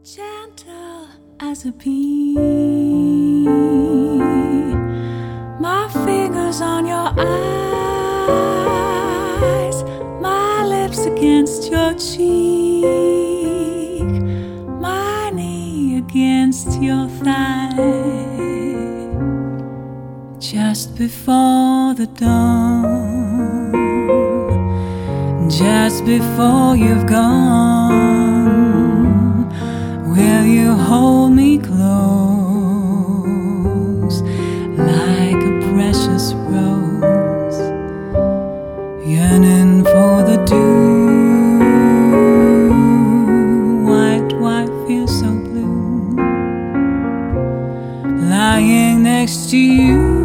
Gentle as a bee, my fingers on your eyes, my lips against your cheek, my knee against your thigh. Just before the dawn, just before you've gone, will you hold me close like a precious rose, yearning for the dew? White, white feels so blue, lying next to you.